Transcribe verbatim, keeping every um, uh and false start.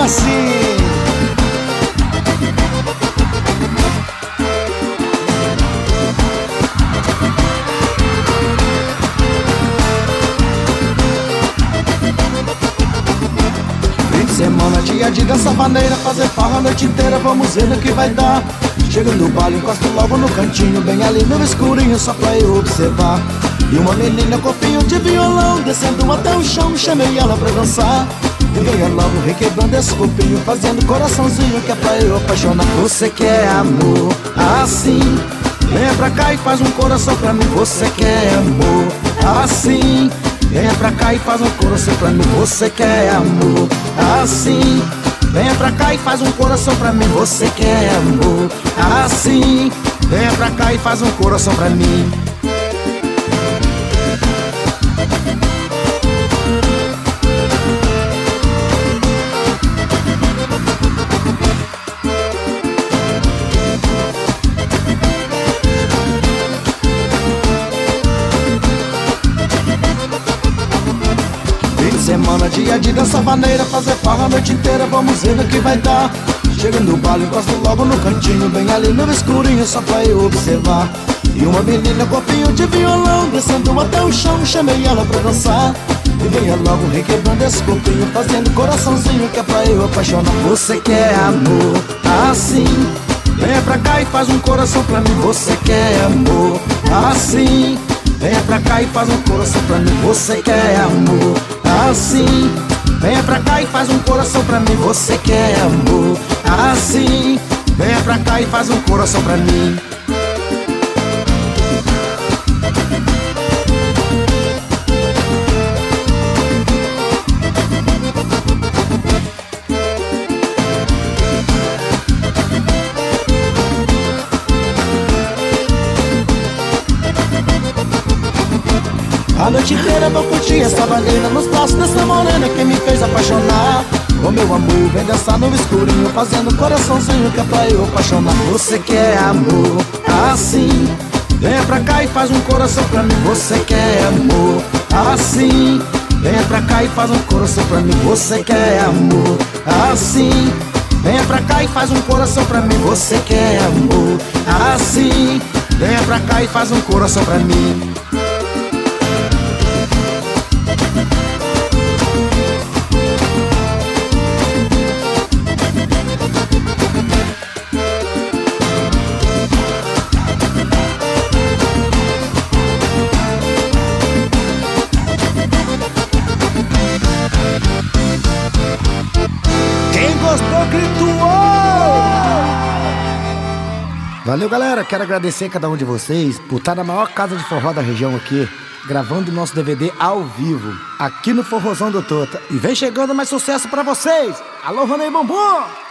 assim. Semana, dia de dança maneira, fazer farra a noite inteira, vamos ver no que vai dar. Chego no baile, encosto logo no cantinho, bem ali no escurinho, só pra eu observar. E uma menina com copinho de violão, descendo até o chão, chamei ela pra dançar. E venha logo requebrando esse copinho, fazendo coraçãozinho que é pra eu apaixonar. Você quer amor assim? Venha pra cá e faz um coração pra mim. Você quer amor assim? Venha pra cá e faz um coração pra mim. Você quer amor assim? Venha pra cá e faz um coração pra mim. Você quer amor assim? Venha pra cá e faz um coração pra mim. Semana, dia de dança maneira, fazer farra a noite inteira, vamos ver no que vai dar. Chego no baile, encosto logo no cantinho, bem ali no escurinho, só pra eu observar. E uma menina com copinho de violão, descendo até o chão, chamei ela pra dançar. E venha logo requebrando esse copinho, fazendo coraçãozinho que é pra eu apaixonar. Você quer amor assim? Venha pra cá e faz um coração pra mim. Você quer amor assim? Venha pra cá e faz um coração pra mim. Você quer amor assim? Venha pra cá e faz um coração pra mim. Você quer amor assim? Venha pra cá e faz um coração pra mim. A noite inteira vou curtir essa bandeira nos braços dessa morena que me fez apaixonar. Ô meu amor, vem dançar no escurinho, fazendo coraçãozinho que é pra eu apaixonar. Você quer amor assim? Venha pra cá e faz um coração pra mim. Você quer amor assim? Venha pra cá e faz um coração pra mim. Você quer amor assim? Venha pra cá e faz um coração pra mim. Você quer amor assim? Venha pra cá e faz um coração pra mim. Quem gostou, gritou! Valeu, galera, quero agradecer a cada um de vocês por estar na maior casa de forró da região aqui, gravando o nosso D V D ao vivo, aqui no Forrozão do Tota. E vem chegando mais sucesso pra vocês! Alô, Ronei Bumbum!